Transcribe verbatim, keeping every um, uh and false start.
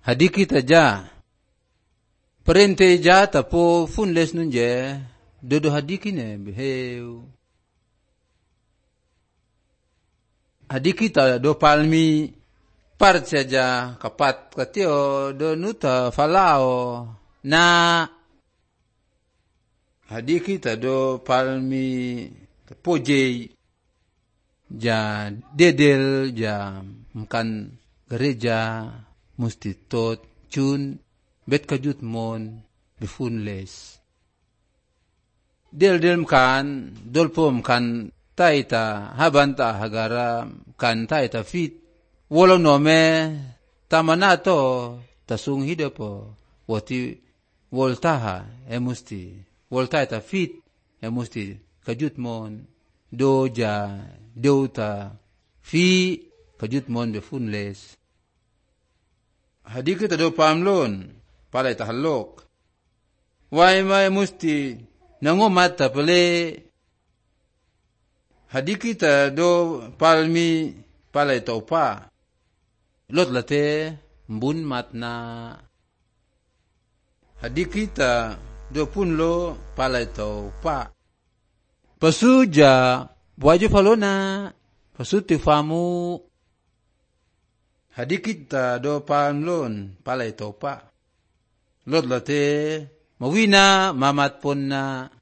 Hadiki ta ja. Perente ja tapo funles nun je. Dodo hadiki ne beheu. Hadiki ta do palmi part saja kapat katio do nuta falao na hadiki ta do palmi pojei ja dedel ja mkan gereja musti tot chun bet kajut mon befunles del del mkan dolpo mkan taita habanta hagara kan taita fit wolo nome tamanato tasung hidopo wati voltaha emusti voltaita fit emusti kajut mon doja deuta fi kajut mon befunles hadiki tado pamlon palay tahalok wai mai musti nangomata pale hadiki ta do palmi palay taupa lot late mbun matna hadiki ta do punlo palay taupa pasuja waju falona pasuti famu hadiki ta do palmlon palay taupa lot late mawina mamat pon na